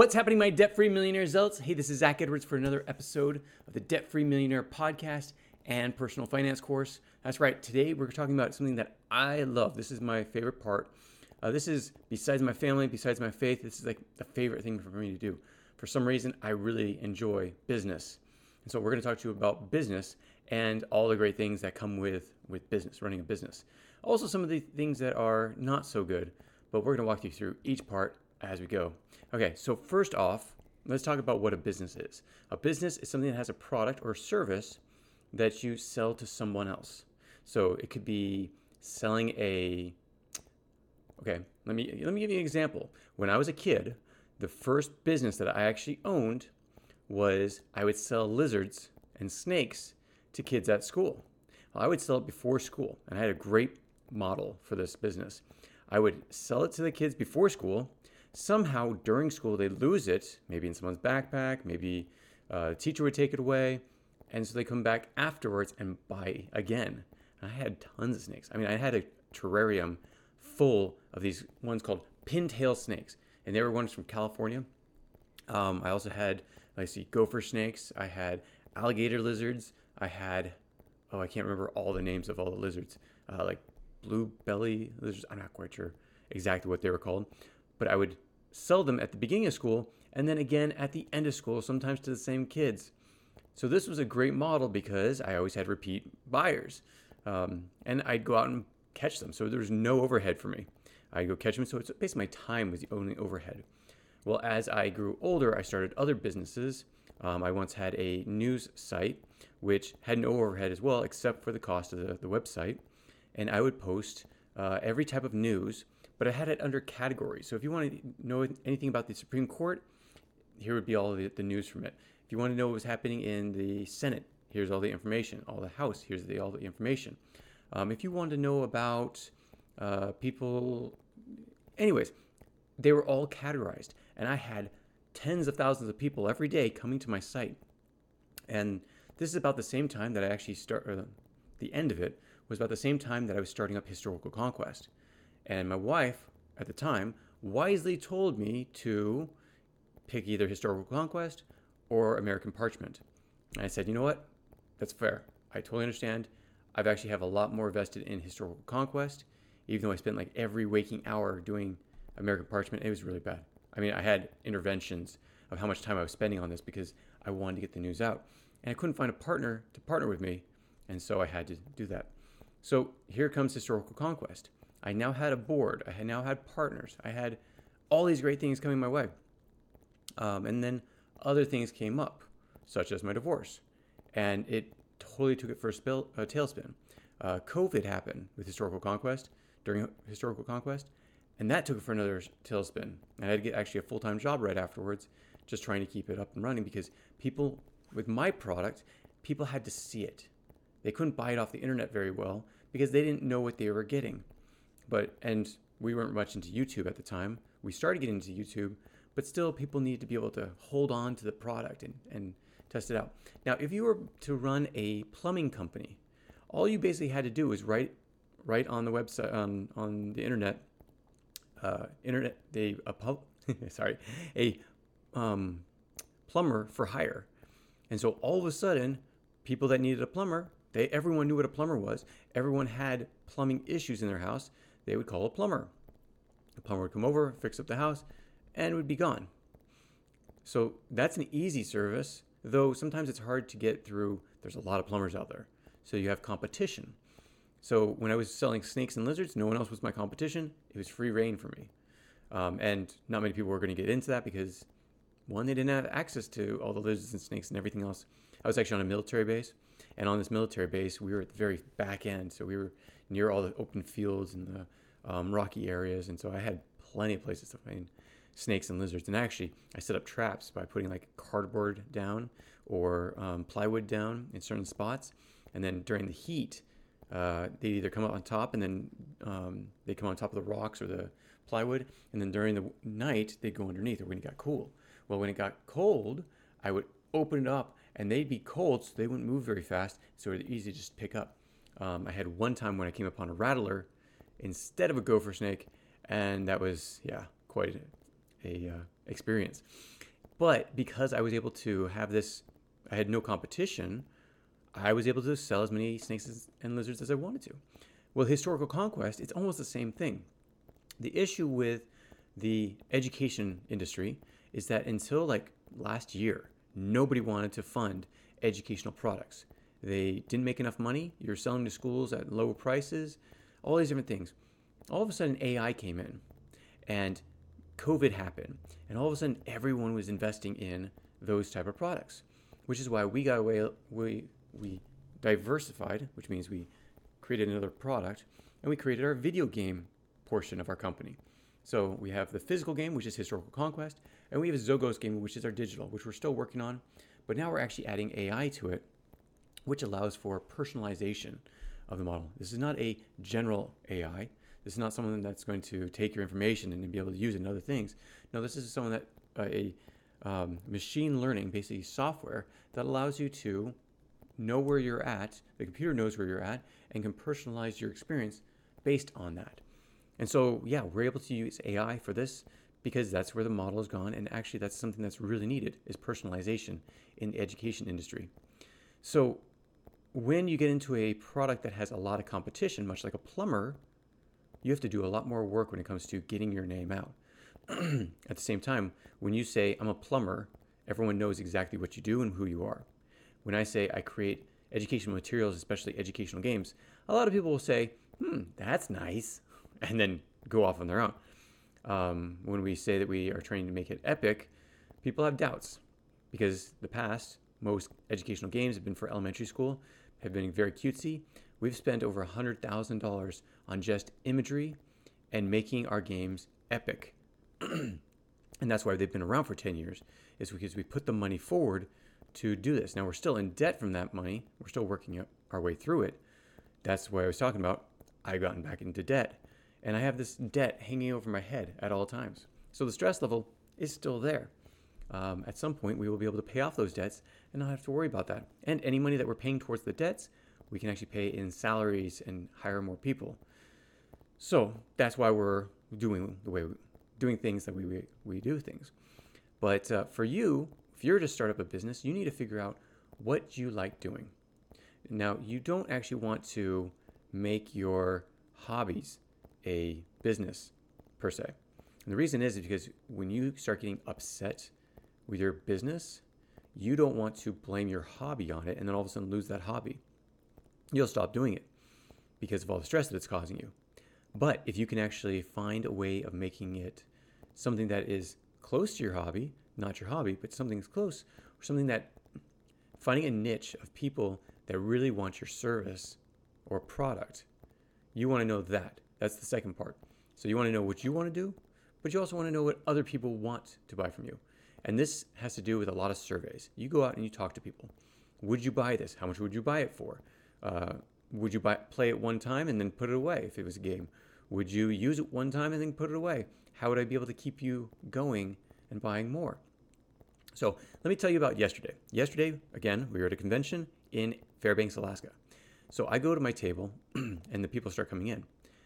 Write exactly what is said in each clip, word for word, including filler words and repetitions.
What's happening, my debt-free millionaire zealots? Hey, this is Zach Edwards for another episode of the Debt-Free Millionaire podcast and personal finance course. That's right. Today we're talking about something that I love. This is my favorite part. Uh, this is, besides my family, besides my faith, this is like the favorite thing for me to do. For some reason, I really enjoy business. And so we're going to talk to you about business and all the great things that come with, with business, running a business. Also, some of the things that are not so good, but we're going to walk you through each part as we go. Okay, so first off, let's talk about what a business is. A business is something that has a product or service that you sell to someone else. So it could be selling a, okay, let me let me give you an example. When I was a kid, the first business that I actually owned was I would sell lizards and snakes to kids at school. Well, I would sell it before school, and I had a great model for this business. I would sell it to the kids before school. Somehow during school they lose it, maybe in someone's backpack, maybe uh, a teacher would take it away, and so they come back afterwards and buy again. And I had tons of snakes. I mean, I had a terrarium full of these ones called pintail snakes, and they were ones from California. Um, I also had, let's see, gopher snakes. I had alligator lizards. I had, oh, I can't remember all the names of all the lizards, uh, like blue belly lizards. I'm not quite sure exactly what they were called, but I would sell them at the beginning of school and then again at the end of school, sometimes to the same kids. So this was a great model because I always had repeat buyers, um, and I'd go out and catch them. So there was no overhead for me. I'd go catch them. So it's basically my time was the only overhead. Well, as I grew older, I started other businesses. Um, I once had a news site which had no overhead as well, except for the cost of the, the website. And I would post uh, every type of news, but I had it under categories. So if you want to know anything about the Supreme Court, here would be all the, the news from it. If you want to know what was happening in the Senate, here's all the information. All the House, here's the, all the information. Um, if you want to know about uh, people, anyways, they were all categorized. And I had tens of thousands of people every day coming to my site. And this is about the same time that I actually start, or the, the end of it was about the same time that I was starting up Historical Conquest. And my wife, at the time, wisely told me to pick either Historical Conquest or American Parchment. And I said, you know what? That's fair. I totally understand. I've actually have a lot more vested in Historical Conquest, even though I spent like every waking hour doing American Parchment. It was really bad. I mean, I had interventions of how much time I was spending on this because I wanted to get the news out. And I couldn't find a partner to partner with me, and so I had to do that. So here comes Historical Conquest. I now had a board. I had now had partners. I had all these great things coming my way. Um, and then other things came up, such as my divorce. And it totally took it for a spill, uh, tailspin. Uh, COVID happened with Historical Conquest, during Historical Conquest, and that took it for another tailspin. And I had to get actually a full-time job right afterwards, just trying to keep it up and running because people, with my product, people had to see it. They couldn't buy it off the internet very well because they didn't know what they were getting. But, and we weren't much into YouTube at the time. We started getting into YouTube, but still people needed to be able to hold on to the product and, and test it out. Now, if you were to run a plumbing company, all you basically had to do was write, write on the website, on, on the internet, uh, internet, they, a pub, sorry, a um, plumber for hire. And so all of a sudden, people that needed a plumber, they, everyone knew what a plumber was. Everyone had plumbing issues in their house. They would call a plumber. The plumber would come over, fix up the house, and it would be gone. So that's an easy service, though sometimes it's hard to get through. There's a lot of plumbers out there. So you have competition. So when I was selling snakes and lizards, no one else was my competition. It was free reign for me. Um, and not many people were going to get into that because, one, they didn't have access to all the lizards and snakes and everything else. I was actually on a military base. And on this military base, we were at the very back end. So we were near all the open fields and the um, rocky areas. And so I had plenty of places to find snakes and lizards. And actually, I set up traps by putting like cardboard down or um, plywood down in certain spots. And then during the heat, uh, they'd either come up on top and then um, they come on top of the rocks or the plywood. And then during the night, they'd go underneath or when it got cool. Well, when it got cold, I would open it up and they'd be cold, so they wouldn't move very fast. So it was easy to just pick up. Um, I had one time when I came upon a rattler instead of a gopher snake, and that was, yeah, quite a uh, experience. But because I was able to have this, I had no competition. I was able to sell as many snakes and lizards as I wanted to. Well, historical conquest, it's almost the same thing. The issue with the education industry is that until like last year, nobody wanted to fund educational products. They didn't make enough money. You're selling to schools at low prices, all these different things. All of a sudden, A I came in and COVID happened. And all of a sudden, everyone was investing in those type of products, which is why we got away, we, we diversified, which means we created another product, and we created our video game portion of our company. So we have the physical game, which is Historical Conquest, and we have a Zogos game, which is our digital, which we're still working on. But now we're actually adding A I to it, which allows for personalization of the model. This is not a general A I. This is not someone that's going to take your information and be able to use it in other things. No, this is someone that uh, a um, machine learning, basically software that allows you to know where you're at. The computer knows where you're at and can personalize your experience based on that. And so, yeah, we're able to use A I for this because that's where the model has gone. And actually, that's something that's really needed is personalization in the education industry. So when you get into a product that has a lot of competition, much like a plumber, you have to do a lot more work when it comes to getting your name out. At the same time, when you say, I'm a plumber, everyone knows exactly what you do and who you are. When I say I create educational materials, especially educational games, a lot of people will say, hmm, that's nice, and then go off on their own. Um, when we say that we are trying to make it epic, people have doubts because the past, most educational games have been for elementary school, have been very cutesy. We've spent over one hundred thousand dollars on just imagery and making our games epic. And that's why they've been around for ten years, is because we put the money forward to do this. Now we're still in debt from that money. We're still working our way through it. That's what I was talking about. I've gotten back into debt. And I have this debt hanging over my head at all times. So the stress level is still there. Um, at some point, we will be able to pay off those debts and not have to worry about that. And any money that we're paying towards the debts, we can actually pay in salaries and hire more people. So that's why we're doing the way we, doing things that we, we, we do things. But uh, for you, if you're to start up a business, you need to figure out what you like doing. Now, you don't actually want to make your hobbies a business per se. And the reason is because when you start getting upset with your business, you don't want to blame your hobby on it and then all of a sudden lose that hobby. You'll stop doing it because of all the stress that it's causing you. But if you can actually find a way of making it something that is close to your hobby, not your hobby, but something that's close, or something that, finding a niche of people that really want your service or product, you want to know that. That's the second part. So you want to know what you want to do, but you also want to know what other people want to buy from you. And this has to do with a lot of surveys. You go out and you talk to people. Would you buy this? How much would you buy it for? Uh, would you buy, play it one time and then put it away if it was a game? Would you use it one time and then put it away? How would I be able to keep you going and buying more? So let me tell you about yesterday. Yesterday, again, we were at a convention in Fairbanks, Alaska. So I go to my table and the people start coming in.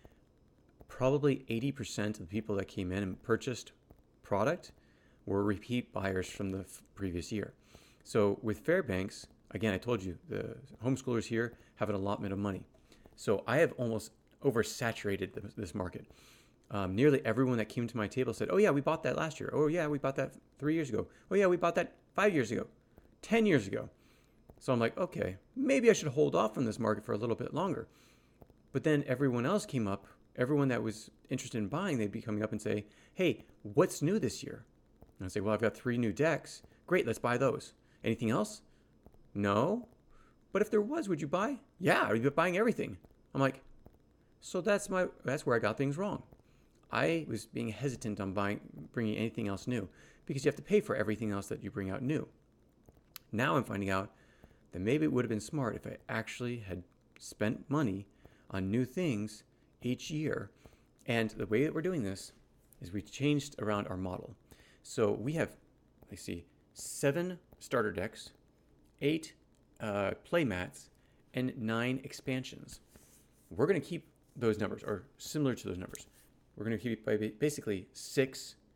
Probably eighty percent of the people that came in and purchased product were repeat buyers from the f- previous year. So with Fairbanks, again, I told you, the homeschoolers here have an allotment of money. So I have almost oversaturated the, this market. Um, nearly everyone that came to my table said, oh yeah, we bought that last year. Oh yeah, we bought that three years ago. Oh yeah, we bought that five years ago, ten years ago. So I'm like, okay, maybe I should hold off from this market for a little bit longer. But then everyone else came up, everyone that was interested in buying, they'd be coming up and say, hey, what's new this year? And I'd say, well, I've got three new decks. Great, let's buy those. Anything else? No. But if there was, would you buy? Yeah, I'd be buying everything. I'm like, so that's my that's where I got things wrong. I was being hesitant on buying, bringing anything else new because you have to pay for everything else that you bring out new. Now I'm finding out that maybe it would have been smart if I actually had spent money on new things each year. And the way that we're doing this is we changed around our model. So we have, let's see, seven starter decks, eight uh, play mats, and nine expansions. We're going to keep those numbers, or similar to those numbers. We're going to keep by basically six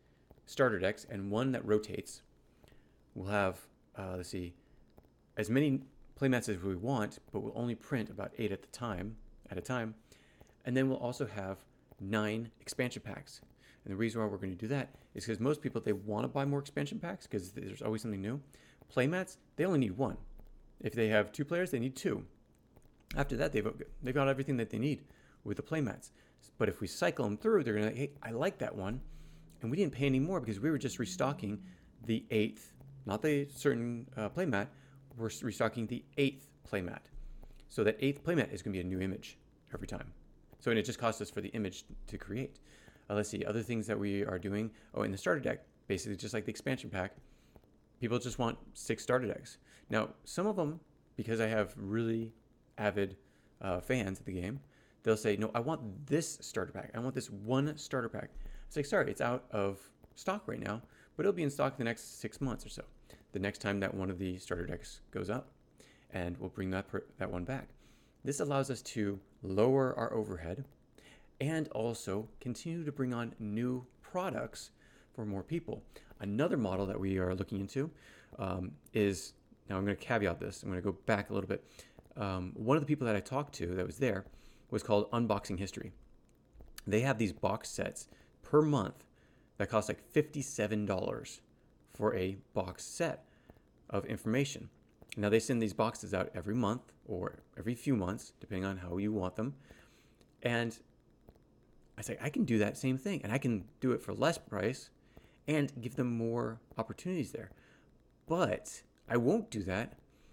starter decks and one that rotates. We'll have, uh, let's see, as many playmats as we want, but we'll only print about eight at the time, at a time. And then we'll also have nine expansion packs. And the reason why we're going to do that is because most people, they want to buy more expansion packs because there's always something new. Playmats, they only need one. If they have two players, they need two. After that, they've, they've got everything that they need with the playmats. But if we cycle them through, they're going to, hey, I like that one. And we didn't pay any more because we were just restocking the eighth, not the certain uh, playmat, we're restocking the eighth playmat. So that eighth playmat is going to be a new image every time. So and it just costs us for the image to create. Uh, let's see, other things that we are doing. Oh, in the starter deck, basically just like the expansion pack, people just want six starter decks. Now, some of them, because I have really avid uh, fans of the game, they'll say, no, I want this starter pack. I want this one starter pack. It's like, sorry, it's out of stock right now, but it'll be in stock in the next six months or so. The next time that one of the starter decks goes up, and we'll bring that per, that one back. This allows us to lower our overhead and also continue to bring on new products for more people. Another model that we are looking into um, is, now I'm going to caveat this, I'm going to go back a little bit. Um, one of the people that I talked to that was there was called Unboxing History. They have these box sets per month that cost like fifty-seven dollars for a box set of information. Now they send these boxes out every month or every few months, depending on how you want them. And I say, I can do that same thing, and I can do it for less price and give them more opportunities there. But I won't do that,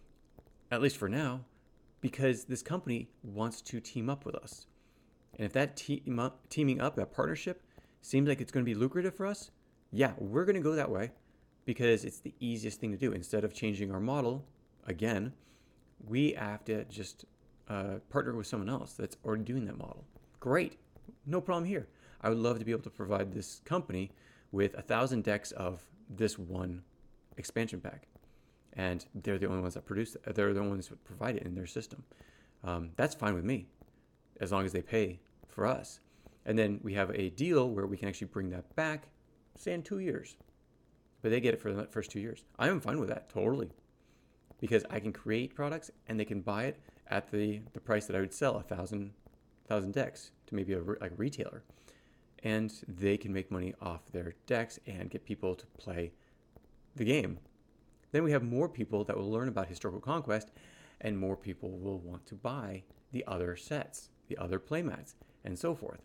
at least for now, because this company wants to team up with us. And if that team up, teaming up, that partnership, seems like it's going to be lucrative for us, yeah, we're going to go that way because it's the easiest thing to do. Instead of changing our model again, we have to just uh, partner with someone else that's already doing that model. Great. No problem here. I would love to be able to provide this company with a thousand decks of this one expansion pack. And they're the only ones that produce it. They're the only ones that provide it in their system. Um, that's fine with me, as long as they pay for us. And then we have a deal where we can actually bring that back, say in two years. But they get it for the first two years. I am fine with that, totally. Because I can create products and they can buy it at the, the price that I would sell a thousand thousand decks to maybe a, like a retailer. And they can make money off their decks and get people to play the game. Then we have more people that will learn about Historical Conquest, and more people will want to buy the other sets, the other playmats, and so forth.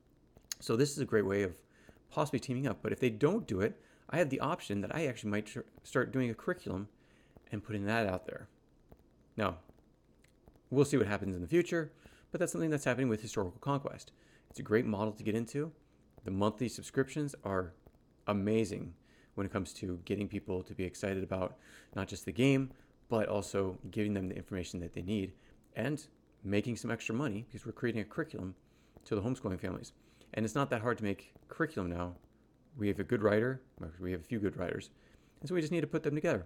So this is a great way of possibly teaming up. But if they don't do it, I have the option that I actually might tr- start doing a curriculum and putting that out there. Now, we'll see what happens in the future, but that's something that's happening with Historical Conquest. It's a great model to get into. The monthly subscriptions are amazing when it comes to getting people to be excited about not just the game, but also giving them the information that they need and making some extra money because we're creating a curriculum to the homeschooling families. And it's not that hard to make curriculum now. We have a good writer, we have a few good writers, and so we just need to put them together.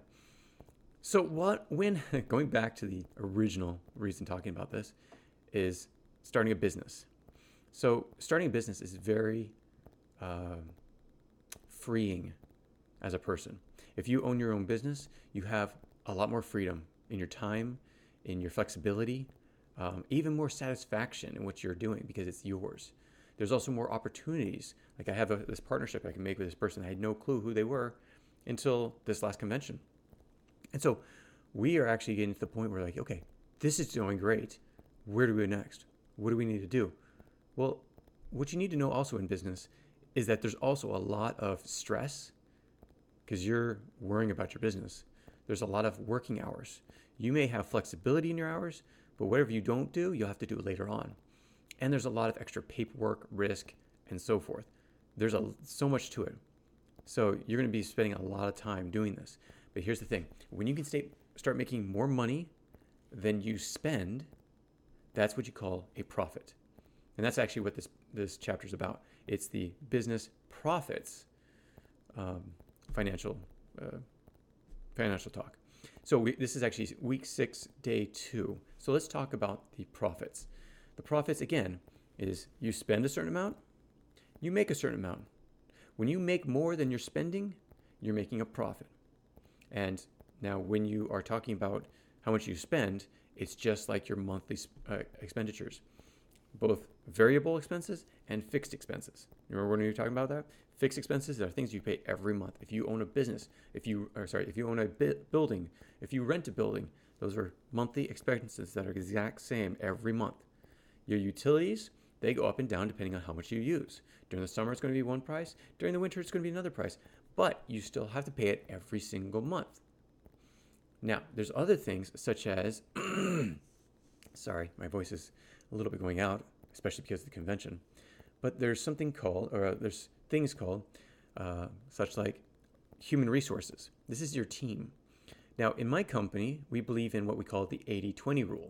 So what, when, going back to the original reason talking about this, is starting a business. So starting a business is very uh, freeing as a person. If you own your own business, you have a lot more freedom in your time, in your flexibility, um, even more satisfaction in what you're doing because it's yours. There's also more opportunities. Like I have a, this partnership I can make with this person. I had no clue who they were until this last convention. And so we are actually getting to the point where like, okay, this is going great. Where do we go next? What do we need to do? Well, what you need to know also in business is that there's also a lot of stress because you're worrying about your business. There's a lot of working hours. You may have flexibility in your hours, but whatever you don't do, you'll have to do it later on. And there's a lot of extra paperwork, risk, and so forth. There's a, so much to it. So you're going to be spending a lot of time doing this. But here's the thing. When you can stay, start making more money than you spend, that's what you call a profit. And that's actually what this, this chapter is about. It's the business profits um, financial uh, financial talk. So we, this is actually week six, day two. So let's talk about the profits. The profits, again, is you spend a certain amount, you make a certain amount. When you make more than you're spending, you're making a profit. And now when you are talking about how much you spend, it's just like your monthly uh, expenditures, both variable expenses and fixed expenses. Remember when we were talking about that? Fixed expenses are things you pay every month. If you own a business, if you, or sorry, if you own a building, if you rent a building, those are monthly expenses that are exact same every month. Your utilities, they go up and down depending on how much you use. During the summer, it's going to be one price. During the winter, it's going to be another price. But you still have to pay it every single month. Now, there's other things such as, sorry, my voice is a little bit going out, especially because of the convention. But there's something called, or there's things called, uh, such like human resources. This is your team. Now, in my company, we believe in what we call the eighty twenty rule.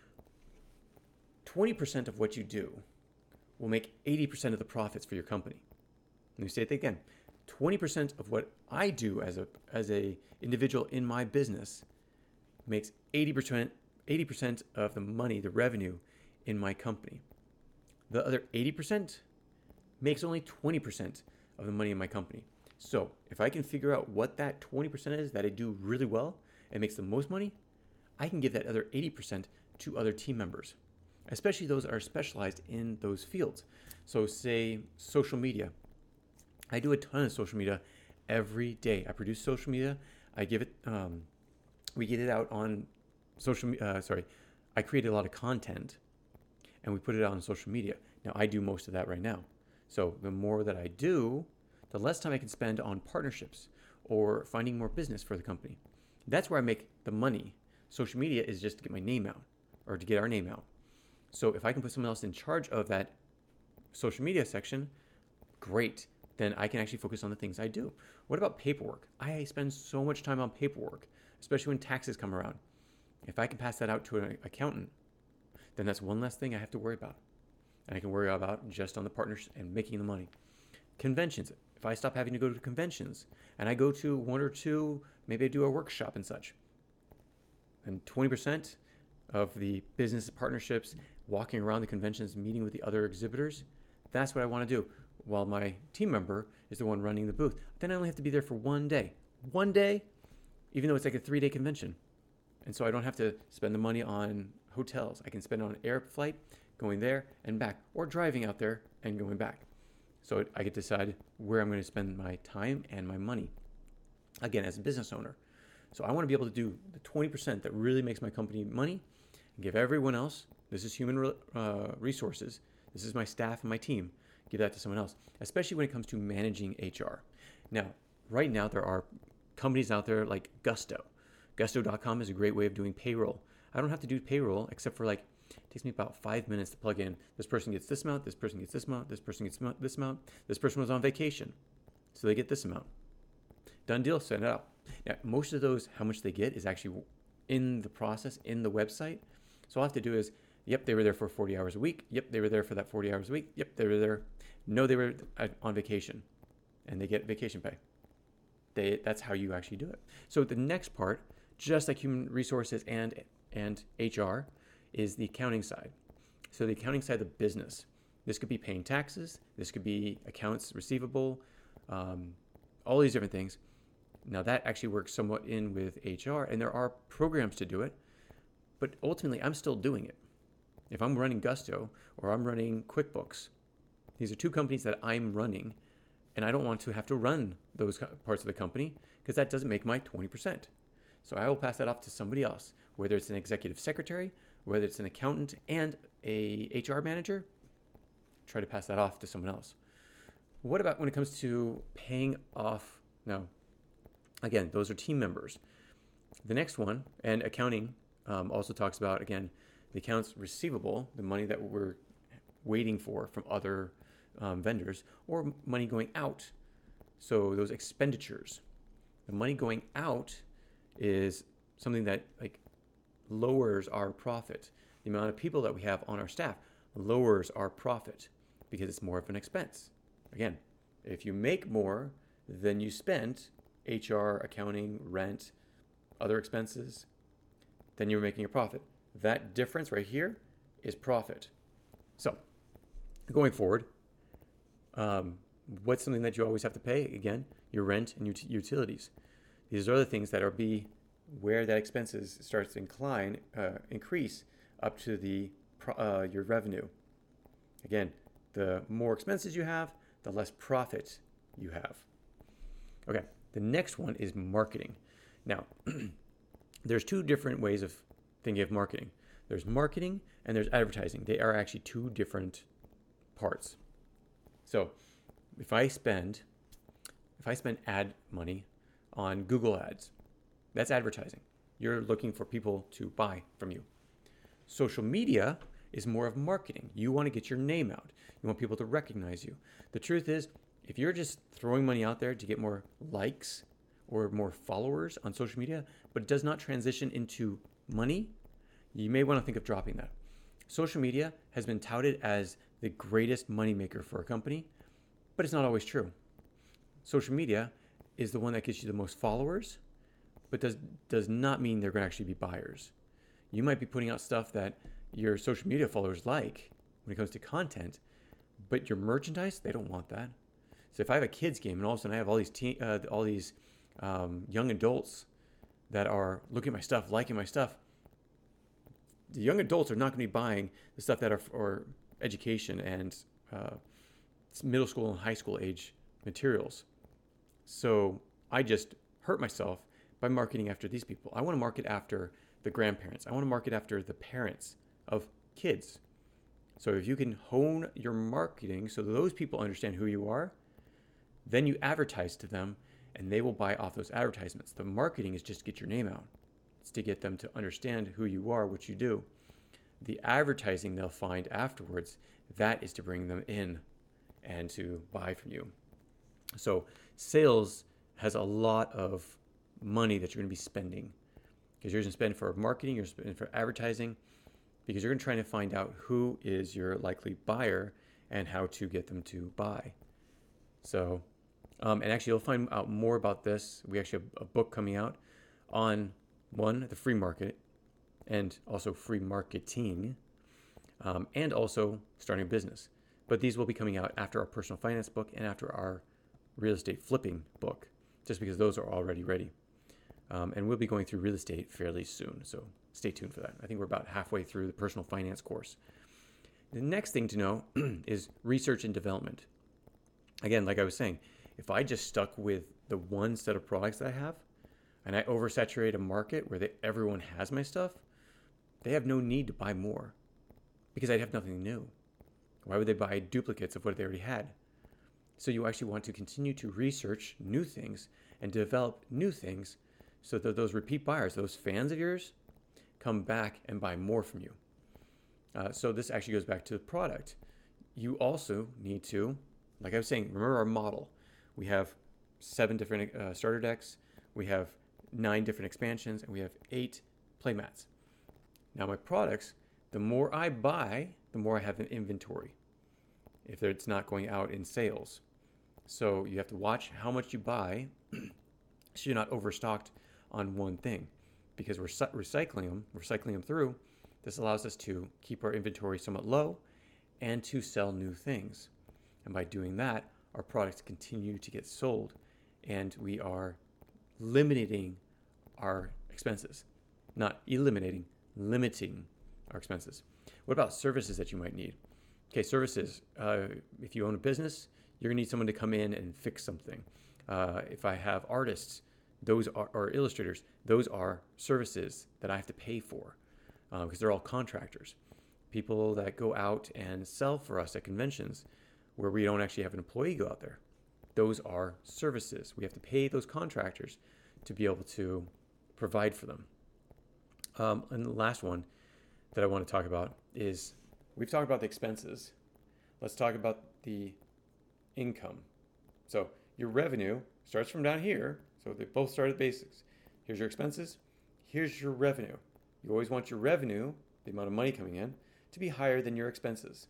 twenty percent of what you do will make eighty percent of the profits for your company. Let me say it again. twenty percent of what I do as a as a individual in my business makes eighty percent eighty percent of the money, the revenue in my company. The other eighty percent makes only twenty percent of the money in my company. So if I can figure out what that twenty percent is that I do really well and makes the most money, I can give that other eighty percent to other team members, especially those that are specialized in those fields. So say social media. I do a ton of social media every day. I produce social media. I give it, um, we get it out on social media. Uh, sorry, I create a lot of content and we put it out on social media. Now I do most of that right now. So the more that I do, the less time I can spend on partnerships or finding more business for the company. That's where I make the money. Social media is just to get my name out or to get our name out. So if I can put someone else in charge of that social media section, great. Then I can actually focus on the things I do. What about paperwork? I spend so much time on paperwork, especially when taxes come around. If I can pass that out to an accountant, then that's one less thing I have to worry about. And I can worry about just on the partners and making the money. Conventions. If I stop having to go to conventions and I go to one or two, maybe I do a workshop and such, and twenty percent of the business partnerships, walking around the conventions, meeting with the other exhibitors, that's what I want to do. While my team member is the one running the booth. Then I only have to be there for one day. One day, even though it's like a three-day convention. And so I don't have to spend the money on hotels. I can spend it on an air flight, going there and back, or driving out there and going back. So I get to decide where I'm going to spend my time and my money, again, as a business owner. So I want to be able to do the twenty percent that really makes my company money and give everyone else, this is human uh, resources, this is my staff and my team, give that to someone else, especially when it comes to managing H R. Now, right now, there are companies out there like Gusto. Gusto dot com is a great way of doing payroll. I don't have to do payroll except for like, it takes me about five minutes to plug in. This person gets this amount, this person gets this amount, this person gets this amount, this person was on vacation, so they get this amount. Done deal, send it out. Now, most of those, how much they get is actually in the process, in the website. So all I have to do is, yep, they were there for forty hours a week. Yep, they were there for that forty hours a week. Yep, they were there. No, they were on vacation, and they get vacation pay. They, that's how you actually do it. So the next part, just like human resources and and H R, is the accounting side. So the accounting side of the business. This could be paying taxes. This could be accounts receivable, um, all these different things. Now that actually works somewhat in with H R, and there are programs to do it, but ultimately I'm still doing it. If I'm running Gusto or I'm running QuickBooks, these are two companies that I'm running, and I don't want to have to run those parts of the company because that doesn't make my twenty percent. So I will pass that off to somebody else, whether it's an executive secretary, whether it's an accountant and a H R manager, try to pass that off to someone else. What about when it comes to paying off? No, again, those are team members. The next one, and accounting um, also talks about, again, the accounts receivable, the money that we're waiting for from other um, vendors, or money going out. So those expenditures, the money going out is something that like lowers our profit. The amount of people that we have on our staff lowers our profit because it's more of an expense. Again, if you make more than you spent, H R, accounting, rent, other expenses, then you're making a profit. That difference right here is profit. So going forward, um, What's something that you always have to pay? Again, your rent and ut- utilities. These are the things that are be where that expenses starts to incline, uh, increase up to the uh, your revenue. Again, the more expenses you have, the less profit you have. Okay, the next one is marketing. Now, there's two different ways of thinking of marketing. There's marketing and there's advertising. They are actually two different parts. So, if I spend if I spend ad money on Google Ads, that's advertising. You're looking for people to buy from you. Social media is more of marketing. You want to get your name out. You want people to recognize you. The truth is, if you're just throwing money out there to get more likes or more followers on social media, but it does not transition into money, you may want to think of dropping that. Social media has been touted as the greatest moneymaker for a company, but it's not always true. Social media is the one that gets you the most followers, but does does not mean they're going to actually be buyers. You might be putting out stuff that your social media followers like when it comes to content, but your merchandise, they don't want that. So if I have a kids game and all of a sudden I have all these teen, uh, all these um, young adults that are looking at my stuff, liking my stuff, the young adults are not going to be buying the stuff that are for education and uh, middle school and high school age materials. So I just hurt myself by marketing after these people. I want to market after the grandparents. I want to market after the parents of kids. So if you can hone your marketing so those people understand who you are, then you advertise to them and they will buy off those advertisements. The marketing is just to get your name out. It's to get them to understand who you are, what you do. The advertising they'll find afterwards, that is to bring them in and to buy from you. So sales has a lot of money that you're going to be spending, because you're going to spend for marketing, you're spending for advertising, because you're going to try to find out who is your likely buyer and how to get them to buy. So, um, and actually you'll find out more about this. We actually have a book coming out on, one, the free market, and also free marketing, um, and also starting a business. But these will be coming out after our personal finance book and after our real estate flipping book, just because those are already ready. Um, and we'll be going through real estate fairly soon, so stay tuned for that. I think we're about halfway through the personal finance course. The next thing to know is research and development. Again, like I was saying, if I just stuck with the one set of products that I have, and I oversaturate a market where they, everyone has my stuff, they have no need to buy more because I'd have nothing new. Why would they buy duplicates of what they already had? So you actually want to continue to research new things and develop new things so that those repeat buyers, those fans of yours, come back and buy more from you. Uh, so this actually goes back to the product. You also need to, like I was saying, remember our model. We have seven different uh, starter decks. We have nine different expansions, and we have eight playmats. Now my products, the more I buy, the more I have in inventory if it's not going out in sales. So you have to watch how much you buy so you're not overstocked on one thing, because we're recycling them, recycling them through. This allows us to keep our inventory somewhat low and to sell new things. And by doing that, our products continue to get sold and we are limiting our expenses, not eliminating, limiting our expenses. What about services that you might need? Okay, services. Uh, if you own a business, you're gonna need someone to come in and fix something. Uh, if I have artists, those are, or illustrators, those are services that I have to pay for because um, they're all contractors. People that go out and sell for us at conventions where we don't actually have an employee go out there. Those are services. We have to pay those contractors to be able to provide for them. Um, and the last one that I want to talk about is, we've talked about the expenses. Let's talk about the income. So your revenue starts from down here. So they both start at basics. Here's your expenses. Here's your revenue. You always want your revenue, the amount of money coming in, to be higher than your expenses.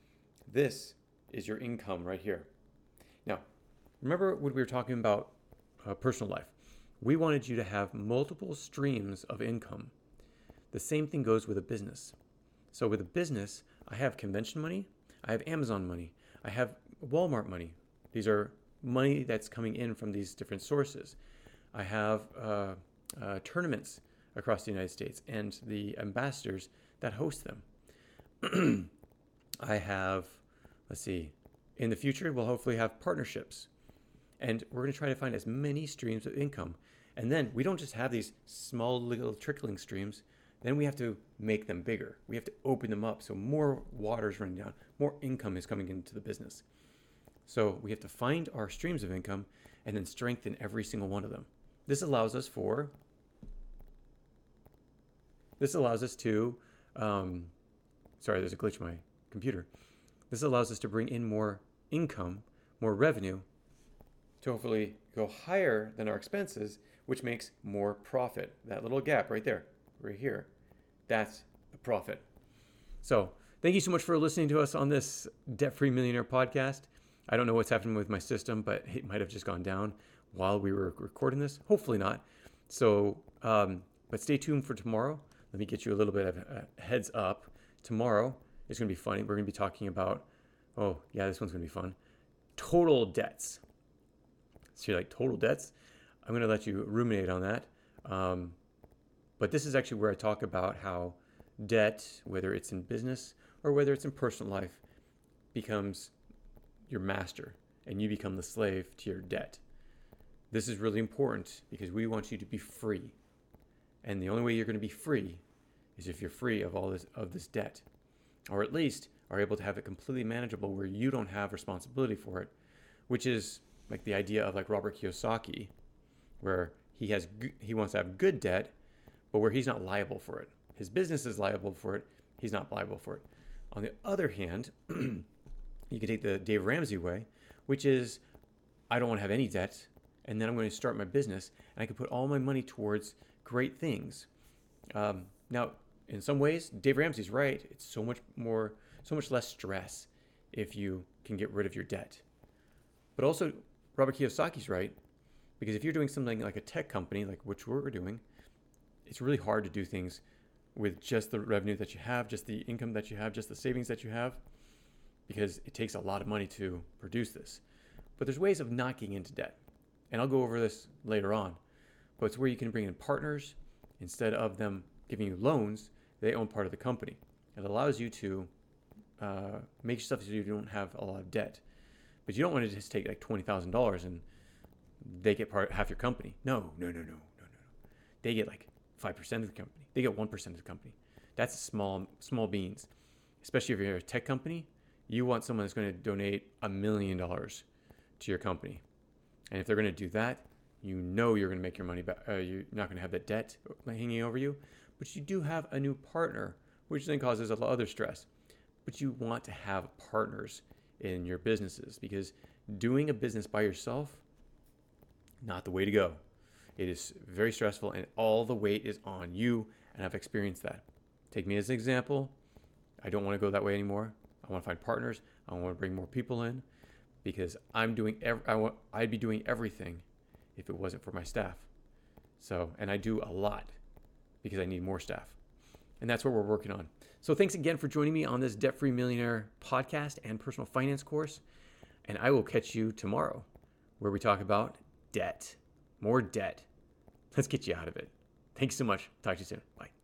This is your income right here. Now, remember when we were talking about uh, personal life? We wanted you to have multiple streams of income. The same thing goes with a business. So with a business, I have convention money, I have Amazon money, I have Walmart money, These are money that's coming in from these different sources. I have uh, uh, tournaments across the United States and the ambassadors that host them. I have, let's see, in the future, we'll hopefully have partnerships. And we're going to try to find as many streams of income. And then we don't just have these small little trickling streams. Then we have to make them bigger. We have to open them up so more water is running down, more income is coming into the business. So we have to find our streams of income and then strengthen every single one of them. This allows us for, this allows us to, um, sorry, there's a glitch in my computer. This allows us to bring in more income, more revenue, to hopefully go higher than our expenses, which makes more profit. That little gap right there, right here, that's a profit. So thank you so much for listening to us on this Debt-Free Millionaire podcast. I don't know what's happening with my system, but it might have just gone down while we were recording this. Hopefully not. So, um, but stay tuned for tomorrow. Let me get you a little bit of a heads up. Tomorrow is going to be funny. We're going to be talking about, oh yeah, this one's going to be fun. Total debts. So you're like, total debts? I'm going to let you ruminate on that. Um, but this is actually where I talk about how debt, whether it's in business or whether it's in personal life, becomes your master and you become the slave to your debt. This is really important because we want you to be free. And the only way you're going to be free is if you're free of all this of this debt, or at least are able to have it completely manageable where you don't have responsibility for it, which is like the idea of like Robert Kiyosaki, where he has he wants to have good debt, but where he's not liable for it. His business is liable for it. He's not liable for it. On the other hand, you can take the Dave Ramsey way, which is I don't want to have any debt, and then I'm going to start my business, and I can put all my money towards great things. Um, now, in some ways, Dave Ramsey's right. It's so much more, so much less stress if you can get rid of your debt. But also, Robert Kiyosaki's right, because if you're doing something like a tech company, like which we're doing, it's really hard to do things with just the revenue that you have, just the income that you have, just the savings that you have, because it takes a lot of money to produce this. But there's ways of not getting into debt. And I'll go over this later on. But it's where you can bring in partners. Instead of them giving you loans, they own part of the company. It allows you to uh, make stuff so you don't have a lot of debt. But you don't want to just take like twenty thousand dollars and they get part half your company. No, no, no, no, no, no, no. They get like five percent of the company. They get one percent of the company. That's small, small beans. Especially if you're a tech company, you want someone that's going to donate a million dollars to your company. And if they're going to do that, you know you're going to make your money back. Uh, you're not going to have that debt hanging over you. But you do have a new partner, which then causes a lot of other stress. But you want to have partners in your businesses because doing a business by yourself, not the way to go. It is very stressful and all the weight is on you, and I've experienced that. Take me as an example. I don't want to go that way anymore. I want to find partners. I want to bring more people in because I'm doing ev- I want I'd be doing everything if it wasn't for my staff. So, and I do a lot because I need more staff. And that's what we're working on. So thanks again for joining me on this Debt-Free Millionaire podcast and personal finance course. And I will catch you tomorrow where we talk about debt, more debt. Let's get you out of it. Thanks so much. Talk to you soon. Bye.